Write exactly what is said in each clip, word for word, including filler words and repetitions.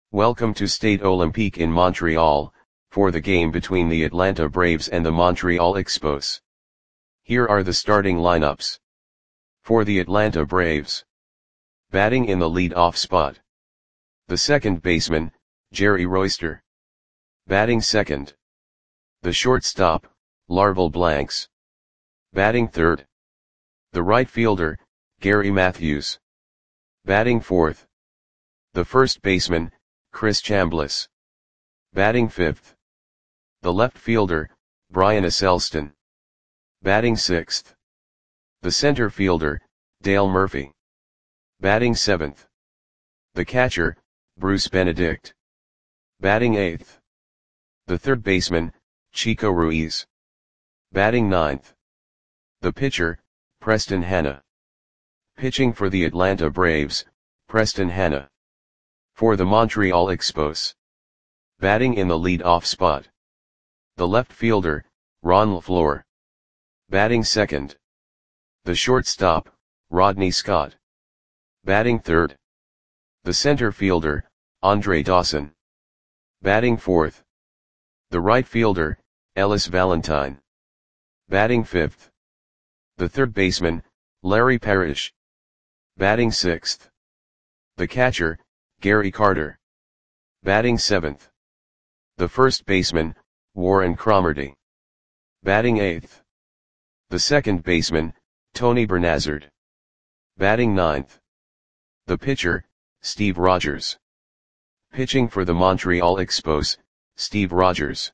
Welcome to Stade Olympique in Montreal, for the game between the Atlanta Braves and the Montreal Expos. Here are the starting lineups. For the Atlanta Braves. Batting in the lead-off spot. The second baseman, Jerry Royster. Batting second. The shortstop, Larval Blanks. Batting third. The right fielder, Gary Matthews. Batting fourth. The first baseman, Chris Chambliss. Batting fifth. The left fielder, Brian Esselstyn. Batting sixth. The center fielder, Dale Murphy. Batting seventh. The catcher, Bruce Benedict. Batting eighth. The third baseman, Chico Ruiz. Batting ninth. The pitcher, Preston Hanna. Pitching for the Atlanta Braves, Preston Hanna. For the Montreal Expos. Batting in the lead-off spot. The left fielder, Ron LaFleur. Batting second. The shortstop, Rodney Scott. Batting third. The center fielder, Andre Dawson. Batting fourth. The right fielder, Ellis Valentine. Batting fifth. The third baseman, Larry Parrish. Batting sixth. The catcher, Gary Carter. Batting seventh. The first baseman, Warren Cromartie. Batting eighth. The second baseman, Tony Bernazard. Batting ninth. The pitcher, Steve Rogers. Pitching for the Montreal Expos, Steve Rogers.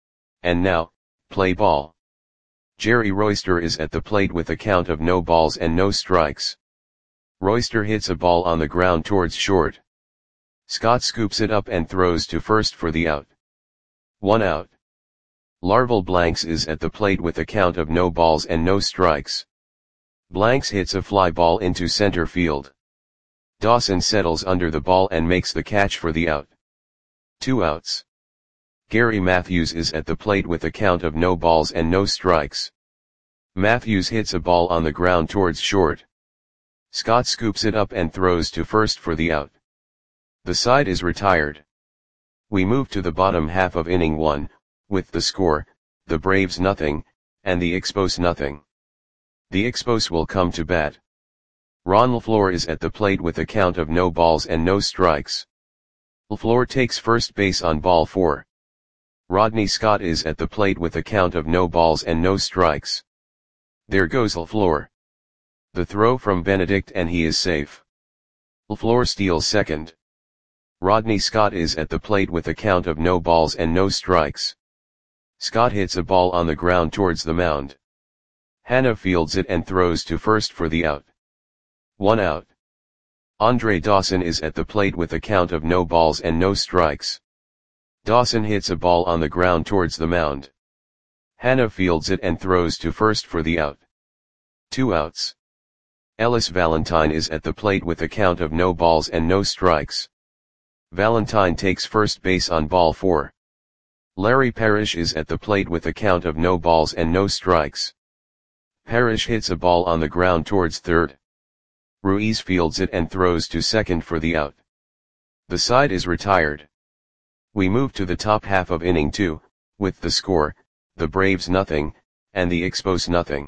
And now, play ball. Jerry Royster is at the plate with a count of no balls and no strikes. Royster hits a ball on the ground towards short. Scott scoops it up and throws to first for the out. One out. Larval Blanks is at the plate with a count of no balls and no strikes. Blanks hits a fly ball into center field. Dawson settles under the ball and makes the catch for the out. Two outs. Gary Matthews is at the plate with a count of no balls and no strikes. Matthews hits a ball on the ground towards short. Scott scoops it up and throws to first for the out. The side is retired. We move to the bottom half of inning one, with the score, the Braves nothing, and the Expos nothing. The Expos will come to bat. Ron LaFleur is at the plate with a count of no balls and no strikes. LaFleur takes first base on ball four. Rodney Scott is at the plate with a count of no balls and no strikes. There goes LaFleur. The throw from Benedict and he is safe. LaFleur steals second. Rodney Scott is at the plate with a count of no balls and no strikes. Scott hits a ball on the ground towards the mound. Hanna fields it and throws to first for the out. One out. Andre Dawson is at the plate with a count of no balls and no strikes. Dawson hits a ball on the ground towards the mound. Hanna fields it and throws to first for the out. Two outs. Ellis Valentine is at the plate with a count of no balls and no strikes. Valentine takes first base on ball four. Larry Parrish is at the plate with a count of no balls and no strikes. Parrish hits a ball on the ground towards third. Ruiz fields it and throws to second for the out. The side is retired. We move to the top half of inning two, with the score, the Braves nothing, and the Expos nothing.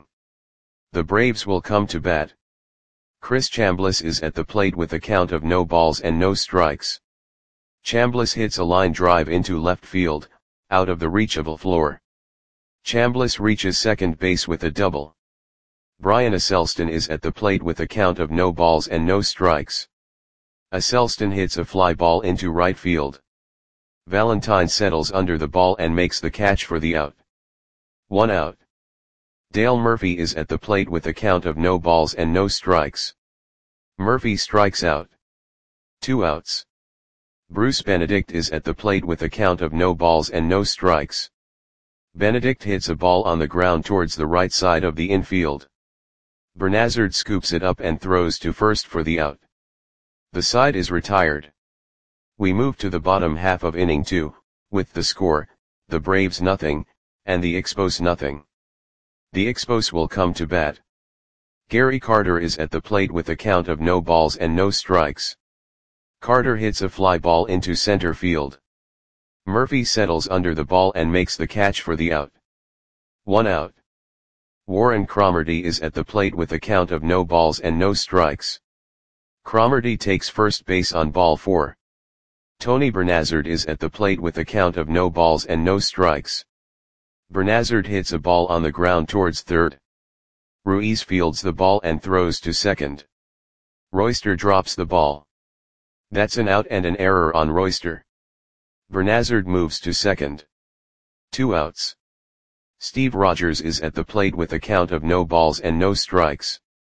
The Braves will come to bat. Chris Chambliss is at the plate with a count of no balls and no strikes. Chambliss hits a line drive into left field, out of the reach of LaFleur. Chambliss reaches second base with a double. Brian Esselstyn is at the plate with a count of no balls and no strikes. Esselstyn hits a fly ball into right field. Valentine settles under the ball and makes the catch for the out. One out. Dale Murphy is at the plate with a count of no balls and no strikes. Murphy strikes out. Two outs. Bruce Benedict is at the plate with a count of no balls and no strikes. Benedict hits a ball on the ground towards the right side of the infield. Bernazard scoops it up and throws to first for the out. The side is retired. We move to the bottom half of inning two, with the score, the Braves nothing, and the Expos nothing. The Expos will come to bat. Gary Carter is at the plate with a count of no balls and no strikes. Carter hits a fly ball into center field. Murphy settles under the ball and makes the catch for the out. One out. Warren Cromartie is at the plate with a count of no balls and no strikes. Cromartie takes first base on ball four. Tony Bernazard is at the plate with a count of no balls and no strikes. Bernazard hits a ball on the ground towards third. Ruiz fields the ball and throws to second. Royster drops the ball. That's an out and an error on Royster. Bernazard moves to second. Two outs. Steve Rogers is at the plate with a count of no balls and no strikes.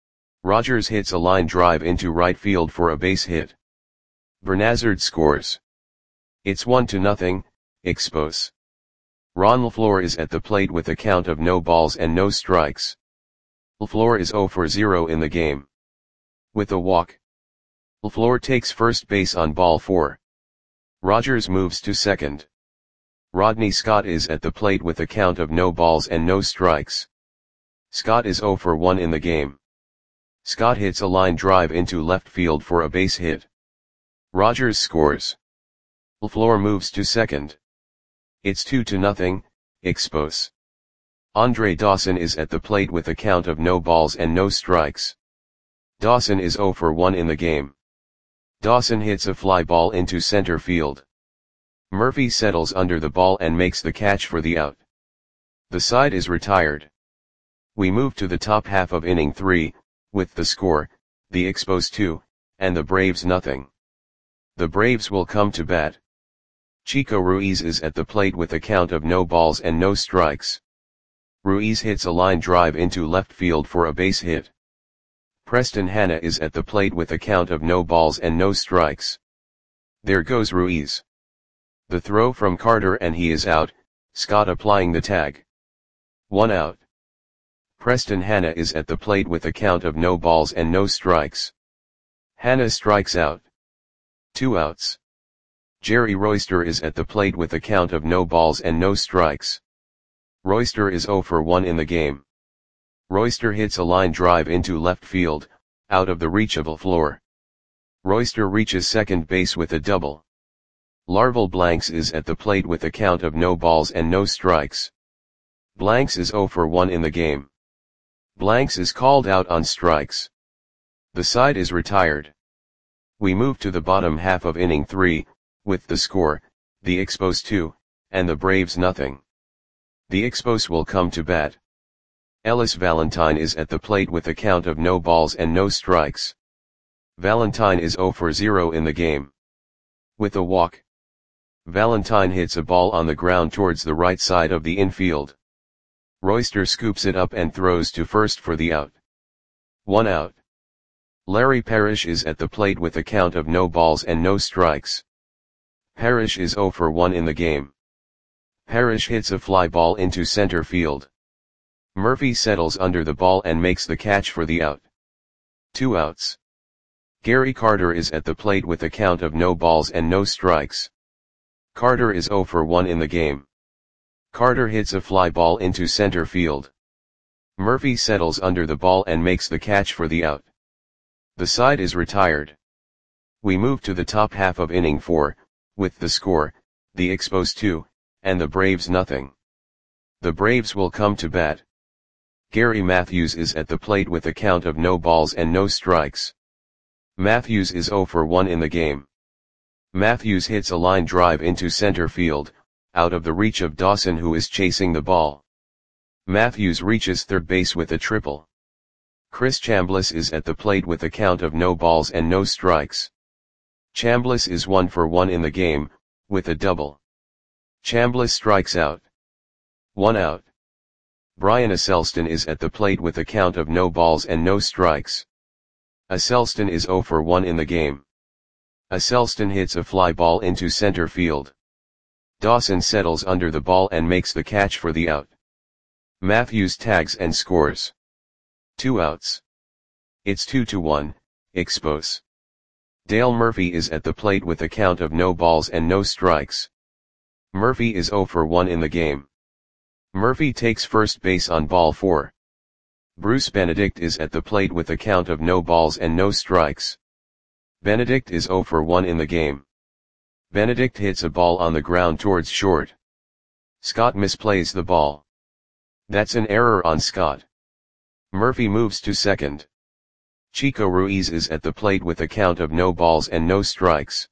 Rogers hits a line drive into right field for a base hit. Bernazard scores. It's one to nothing, Expos. Ron LaFleur is at the plate with a count of no balls and no strikes. LaFleur is zero for zero in the game. With a walk. LaFleur takes first base on ball four. Rogers moves to second. Rodney Scott is at the plate with a count of no balls and no strikes. Scott is zero for one in the game. Scott hits a line drive into left field for a base hit. Rogers scores. LaFleur moves to second. It's two to nothing, Expos. Andre Dawson is at the plate with a count of no balls and no strikes. Dawson is zero for one in the game. Dawson hits a fly ball into center field. Murphy settles under the ball and makes the catch for the out. The side is retired. We move to the top half of inning three, with the score, the Expos two, and the Braves nothing. The Braves will come to bat. Chico Ruiz is at the plate with a count of no balls and no strikes. Ruiz hits a line drive into left field for a base hit. Preston Hanna is at the plate with a count of no balls and no strikes. There goes Ruiz. The throw from Carter and he is out, Scott applying the tag. One out. Preston Hanna is at the plate with a count of no balls and no strikes. Hanna strikes out. Two outs. Jerry Royster is at the plate with a count of no balls and no strikes. Royster is zero for one in the game. Royster hits a line drive into left field, out of the reach of LaFleur. Royster reaches second base with a double. Larval Blanks is at the plate with a count of no balls and no strikes. Blanks is zero for one in the game. Blanks is called out on strikes. The side is retired. We move to the bottom half of inning three, with the score, the Expos two, and the Braves nothing. The Expos will come to bat. Ellis Valentine is at the plate with a count of no balls and no strikes. Valentine is zero for zero in the game. With a walk. Valentine hits a ball on the ground towards the right side of the infield. Royster scoops it up and throws to first for the out. One out. Larry Parrish is at the plate with a count of no balls and no strikes. Parrish is zero for one in the game. Parrish hits a fly ball into center field. Murphy settles under the ball and makes the catch for the out. Two outs. Gary Carter is at the plate with a count of no balls and no strikes. Carter is zero for one in the game. Carter hits a fly ball into center field. Murphy settles under the ball and makes the catch for the out. The side is retired. We move to the top half of inning four, with the score, the Expos two, and the Braves nothing. The Braves will come to bat. Gary Matthews is at the plate with a count of no balls and no strikes. Matthews is zero for one in the game. Matthews hits a line drive into center field, out of the reach of Dawson who is chasing the ball. Matthews reaches third base with a triple. Chris Chambliss is at the plate with a count of no balls and no strikes. Chambliss is one for one in the game, with a double. Chambliss strikes out. One out. Brian Asselston is at the plate with a count of no balls and no strikes. Asselston is zero for one in the game. Asselston hits a fly ball into center field. Dawson settles under the ball and makes the catch for the out. Matthews tags and scores. Two outs. It's two to one, Expos. Dale Murphy is at the plate with a count of no balls and no strikes. Murphy is zero for one in the game. Murphy takes first base on ball four. Bruce Benedict is at the plate with a count of no balls and no strikes. Benedict is zero for one in the game. Benedict hits a ball on the ground towards short. Scott misplays the ball. That's an error on Scott. Murphy moves to second. Chico Ruiz is at the plate with a count of no balls and no strikes.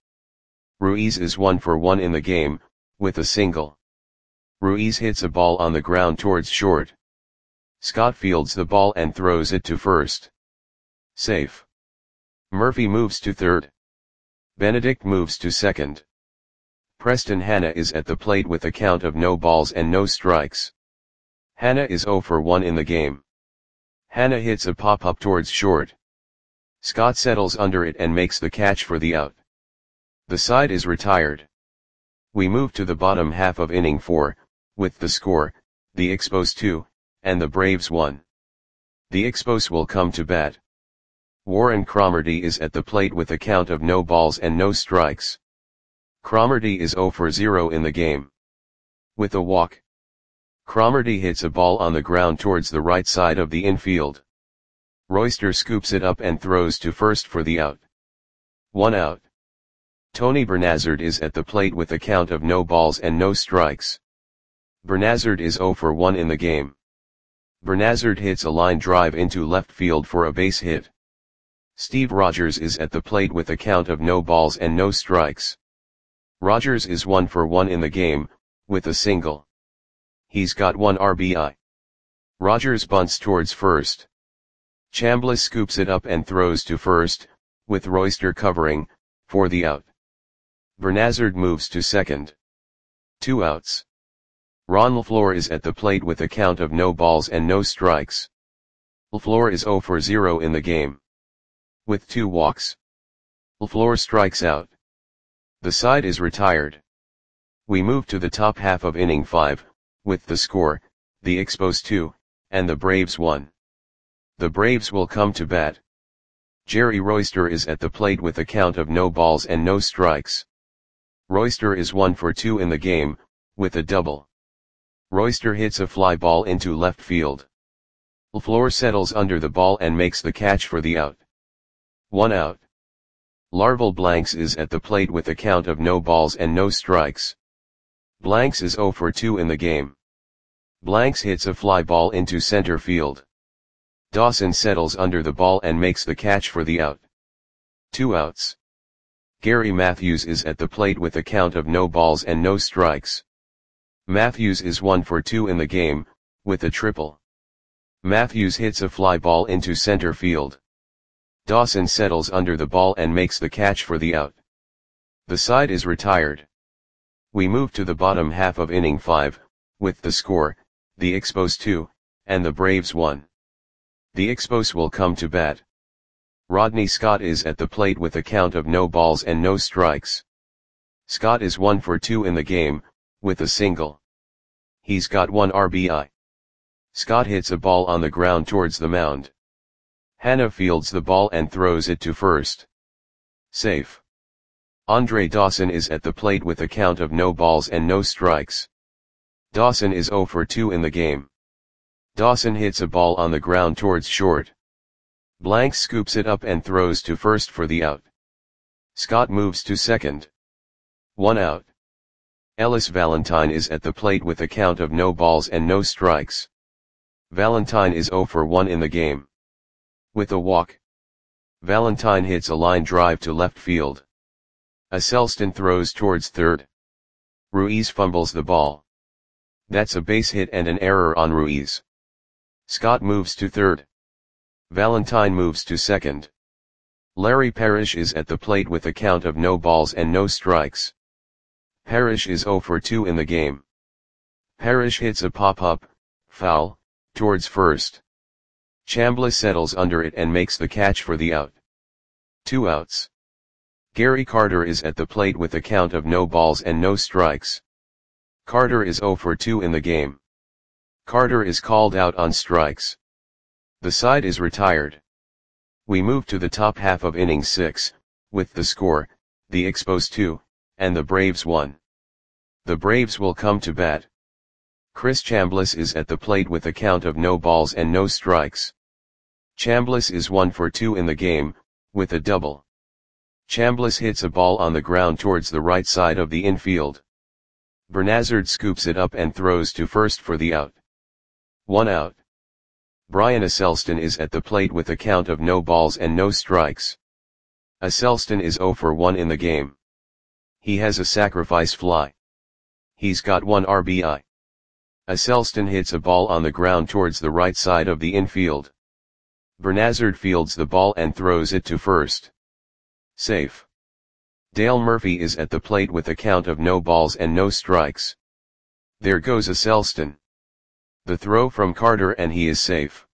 Ruiz is one for one in the game, with a single. Ruiz hits a ball on the ground towards short. Scott fields the ball and throws it to first. Safe. Murphy moves to third. Benedict moves to second. Preston Hanna is at the plate with a count of no balls and no strikes. Hanna is zero for one in the game. Hanna hits a pop-up towards short. Scott settles under it and makes the catch for the out. The side is retired. We move to the bottom half of inning four, with the score, the Expos two, and the Braves one. The Expos will come to bat. Warren Cromartie is at the plate with a count of no balls and no strikes. Cromartie is zero for zero in the game. With a walk. Cromartie hits a ball on the ground towards the right side of the infield. Royster scoops it up and throws to first for the out. One out. Tony Bernazard is at the plate with a count of no balls and no strikes. Bernazard is zero for one in the game. Bernazard hits a line drive into left field for a base hit. Steve Rogers is at the plate with a count of no balls and no strikes. Rogers is one for one in the game, with a single. He's got one R B I. Rogers bunts towards first. Chambliss scoops it up and throws to first, with Royster covering, for the out. Bernazard moves to second. Two outs. Ron LaFleur is at the plate with a count of no balls and no strikes. LaFleur is zero for zero in the game. With two walks. LaFleur strikes out. The side is retired. We move to the top half of inning five, with the score, the Expos two, and the Braves one. The Braves will come to bat. Jerry Royster is at the plate with a count of no balls and no strikes. Royster is one for two in the game, with a double. Royster hits a fly ball into left field. LaFleur settles under the ball and makes the catch for the out. One out. Larval Blanks is at the plate with a count of no balls and no strikes. Blanks is zero for two in the game. Blanks hits a fly ball into center field. Dawson settles under the ball and makes the catch for the out. Two outs. Gary Matthews is at the plate with a count of no balls and no strikes. Matthews is one for two in the game, with a triple. Matthews hits a fly ball into center field. Dawson settles under the ball and makes the catch for the out. The side is retired. We move to the bottom half of inning five, with the score, the Expos two, and the Braves one. The Expos will come to bat. Rodney Scott is at the plate with a count of no balls and no strikes. Scott is one for two in the game, with a single. He's got one R B I. Scott hits a ball on the ground towards the mound. Hanna fields the ball and throws it to first. Safe. Andre Dawson is at the plate with a count of no balls and no strikes. Dawson is zero for two in the game. Dawson hits a ball on the ground towards short. Blanks scoops it up and throws to first for the out. Scott moves to second. One out. Ellis Valentine is at the plate with a count of no balls and no strikes. Valentine is zero for one in the game. With a walk. Valentine hits a line drive to left field. Asselston throws towards third. Ruiz fumbles the ball. That's a base hit and an error on Ruiz. Scott moves to third. Valentine moves to second. Larry Parrish is at the plate with a count of no balls and no strikes. Parrish is zero for two in the game. Parrish hits a pop-up, foul, towards first. Chambliss settles under it and makes the catch for the out. Two outs. Gary Carter is at the plate with a count of no balls and no strikes. Carter is zero for two in the game. Carter is called out on strikes. The side is retired. We move to the top half of inning six, with the score, the Expos two, and the Braves one. The Braves will come to bat. Chris Chambliss is at the plate with a count of no balls and no strikes. Chambliss is one for two in the game, with a double. Chambliss hits a ball on the ground towards the right side of the infield. Bernazard scoops it up and throws to first for the out. One out. Brian Aselston is at the plate with a count of no balls and no strikes. Aselston is zero for one in the game. He has a sacrifice fly. He's got one R B I. Aselston hits a ball on the ground towards the right side of the infield. Bernazard fields the ball and throws it to first. Safe. Dale Murphy is at the plate with a count of no balls and no strikes. There goes Aselston. The throw from Carter and he is safe.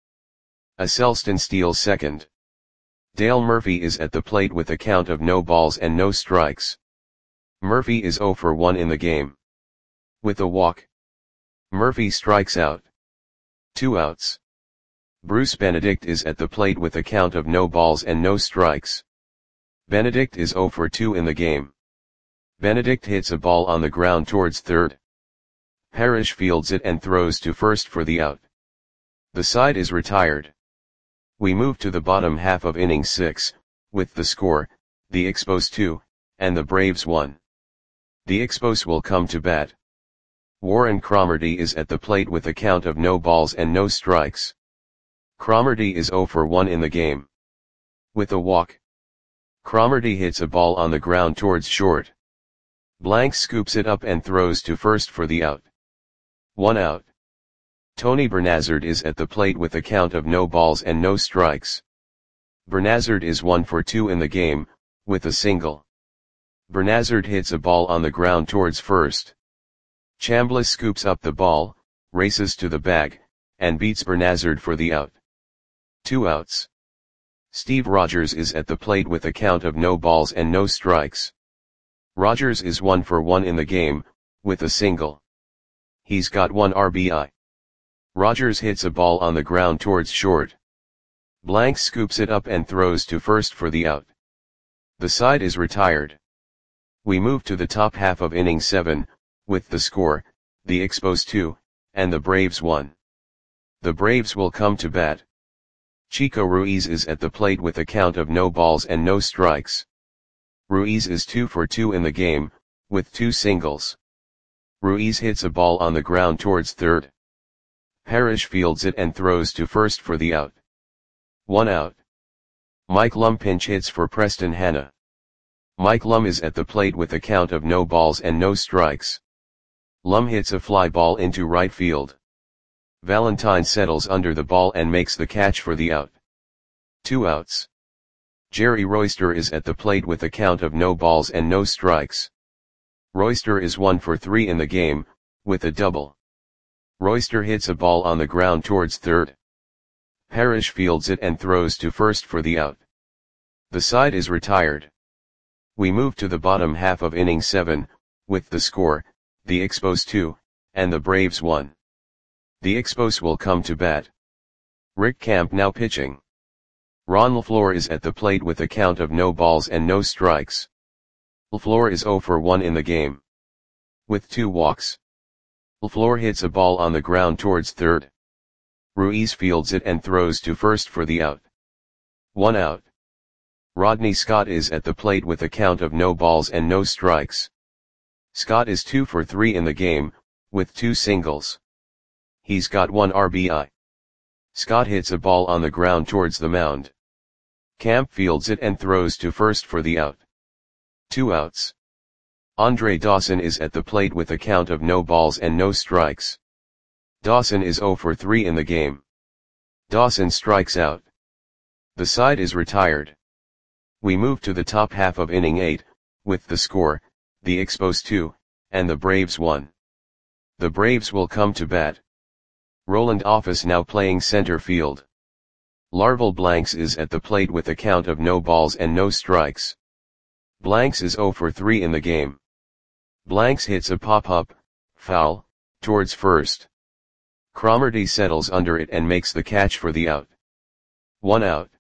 Aselston steals second. Dale Murphy is at the plate with a count of no balls and no strikes. Murphy is zero for one in the game. With a walk, Murphy strikes out. Two outs. Bruce Benedict is at the plate with a count of no balls and no strikes. Benedict is zero for two in the game. Benedict hits a ball on the ground towards third. Parrish fields it and throws to first for the out. The side is retired. We move to the bottom half of inning six, with the score, the Expos two, and the Braves one. The Expos will come to bat. Warren Cromartie is at the plate with a count of no balls and no strikes. Cromartie is zero for one in the game. With a walk, Cromartie hits a ball on the ground towards short. Blank scoops it up and throws to first for the out. One out. Tony Bernazard is at the plate with a count of no balls and no strikes. Bernazard is one for two in the game, with a single. Bernazard hits a ball on the ground towards first. Chambliss scoops up the ball, races to the bag, and beats Bernazard for the out. Two outs. Steve Rogers is at the plate with a count of no balls and no strikes. Rogers is one for one in the game, with a single. He's got one R B I. Rogers hits a ball on the ground towards short. Blank scoops it up and throws to first for the out. The side is retired. We move to the top half of inning seven, with the score, the Expos two, and the Braves one. The Braves will come to bat. Chico Ruiz is at the plate with a count of no balls and no strikes. Ruiz is two for two in the game, with two singles. Ruiz hits a ball on the ground towards third. Parrish fields it and throws to first for the out. One out. Mike Lum pinch hits for Preston Hanna. Mike Lum is at the plate with a count of no balls and no strikes. Lum hits a fly ball into right field. Valentine settles under the ball and makes the catch for the out. Two outs. Jerry Royster is at the plate with a count of no balls and no strikes. Royster is one for three in the game, with a double. Royster hits a ball on the ground towards third. Parrish fields it and throws to first for the out. The side is retired. We move to the bottom half of inning seven, with the score, the Expos two, and the Braves one. The Expos will come to bat. Rick Camp now pitching. Ron LaFleur is at the plate with a count of no balls and no strikes. LaFleur is zero for one in the game. With two walks. LaFleur hits a ball on the ground towards third. Ruiz fields it and throws to first for the out. One out. Rodney Scott is at the plate with a count of no balls and no strikes. Scott is two for three in the game, with two singles. He's got one R B I. Scott hits a ball on the ground towards the mound. Camp fields it and throws to first for the out. Two outs. Andre Dawson is at the plate with a count of no balls and no strikes. Dawson is zero for three in the game. Dawson strikes out. The side is retired. We move to the top half of inning eight, with the score, the Expos two, and the Braves one. The Braves will come to bat. Roland Office now playing center field. Larval Blanks is at the plate with a count of no balls and no strikes. Blanks is zero for three in the game. Blanks hits a pop-up, foul, towards first. Cromartie settles under it and makes the catch for the out. One out.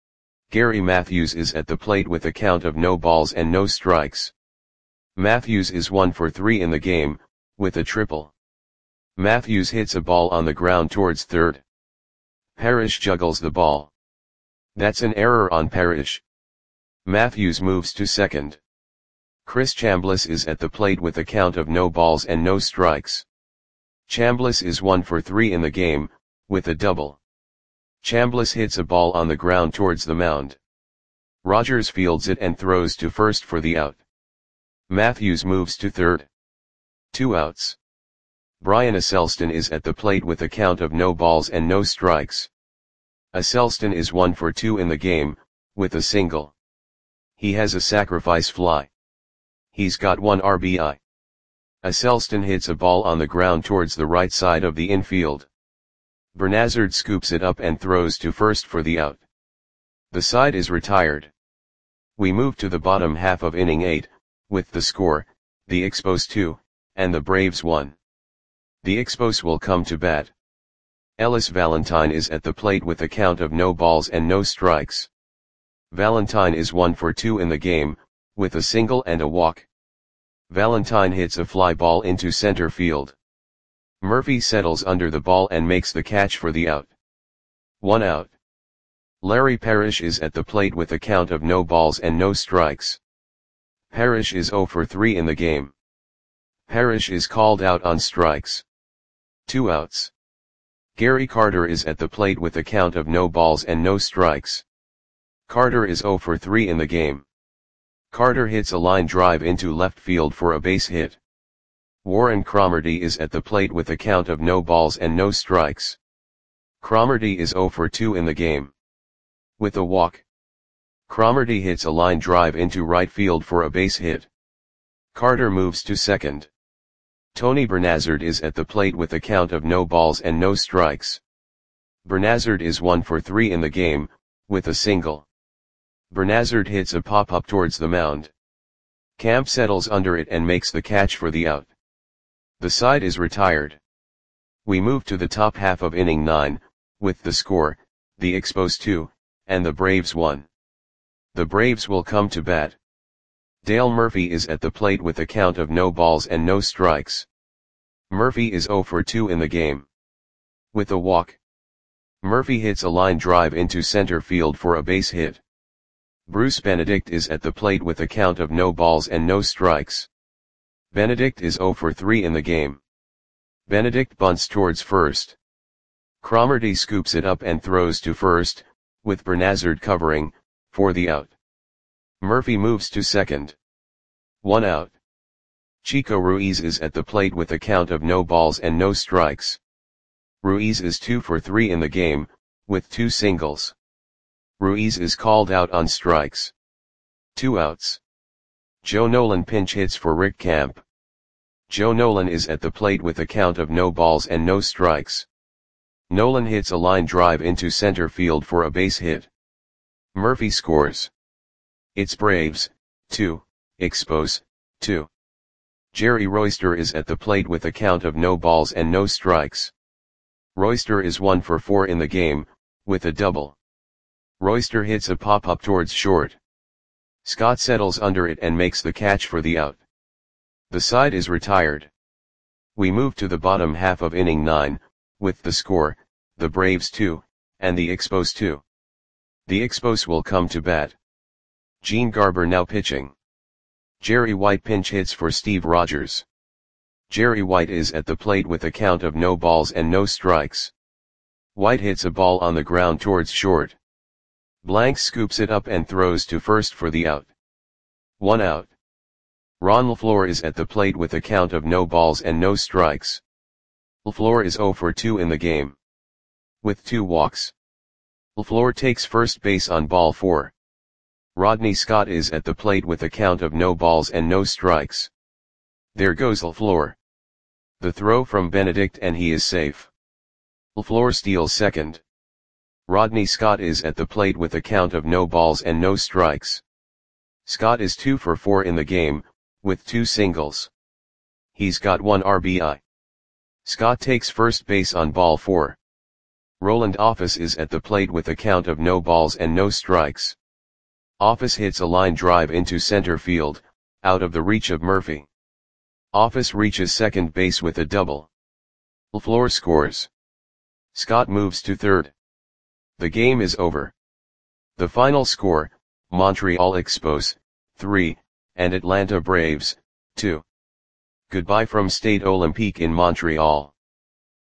Gary Matthews is at the plate with a count of no balls and no strikes. Matthews is one for three in the game, with a triple. Matthews hits a ball on the ground towards third. Parrish juggles the ball. That's an error on Parrish. Matthews moves to second. Chris Chambliss is at the plate with a count of no balls and no strikes. Chambliss is one for three in the game, with a double. Chambliss hits a ball on the ground towards the mound. Rogers fields it and throws to first for the out. Matthews moves to third. Two outs. Brian Asselston is at the plate with a count of no balls and no strikes. Asselston is one for two in the game, with a single. He has a sacrifice fly. He's got one R B I. Asselston hits a ball on the ground towards the right side of the infield. Bernazard scoops it up and throws to first for the out. The side is retired. We move to the bottom half of inning eight, with the score, the Expos two, and the Braves one. The Expos will come to bat. Ellis Valentine is at the plate with a count of no balls and no strikes. Valentine is one for two in the game, with a single and a walk. Valentine hits a fly ball into center field. Murphy settles under the ball and makes the catch for the out. One out. Larry Parrish is at the plate with a count of no balls and no strikes. Parrish is zero for three in the game. Parrish is called out on strikes. Two outs. Gary Carter is at the plate with a count of no balls and no strikes. Carter is zero for three in the game. Carter hits a line drive into left field for a base hit. Warren Cromartie is at the plate with a count of no balls and no strikes. Cromartie is zero for two in the game. With a walk. Cromartie hits a line drive into right field for a base hit. Carter moves to second. Tony Bernazard is at the plate with a count of no balls and no strikes. Bernazard is one for three in the game, with a single. Bernazard hits a pop-up towards the mound. Camp settles under it and makes the catch for the out. The side is retired. We move to the top half of inning nine, with the score, the Expos two, and the Braves one. The Braves will come to bat. Dale Murphy is at the plate with a count of no balls and no strikes. Murphy is zero for two in the game. With a walk. Murphy hits a line drive into center field for a base hit. Bruce Benedict is at the plate with a count of no balls and no strikes. Benedict is zero for three in the game. Benedict bunts towards first. Cromartie scoops it up and throws to first, with Bernazard covering, for the out. Murphy moves to second. One out. Chico Ruiz is at the plate with a count of no balls and no strikes. Ruiz is two for three in the game, with two singles. Ruiz is called out on strikes. Two outs. Joe Nolan pinch hits for Rick Camp. Joe Nolan is at the plate with a count of no balls and no strikes. Nolan hits a line drive into center field for a base hit. Murphy scores. It's Braves, two, Expos, two. Jerry Royster is at the plate with a count of no balls and no strikes. Royster is one for four in the game, with a double. Royster hits a pop-up towards short. Scott settles under it and makes the catch for the out. The side is retired. We move to the bottom half of inning nine, with the score, the Braves two, and the Expos two. The Expos will come to bat. Gene Garber now pitching. Jerry White pinch hits for Steve Rogers. Jerry White is at the plate with a count of no balls and no strikes. White hits a ball on the ground towards short. Blank scoops it up and throws to first for the out. One out. Ron LaFleur is at the plate with a count of no balls and no strikes. LaFleur is zero for two in the game. With two walks. LaFleur takes first base on ball four. Rodney Scott is at the plate with a count of no balls and no strikes. There goes LaFleur. The throw from Benedict and he is safe. LaFleur steals second. Rodney Scott is at the plate with a count of no balls and no strikes. Scott is two for four in the game, with two singles. He's got one R B I. Scott takes first base on ball four. Roland Office is at the plate with a count of no balls and no strikes. Office hits a line drive into center field, out of the reach of Murphy. Office reaches second base with a double. LaFleur scores. Scott moves to third. The game is over. The final score, Montreal Expos, three, and Atlanta Braves, two. Goodbye from Stade Olympique in Montreal.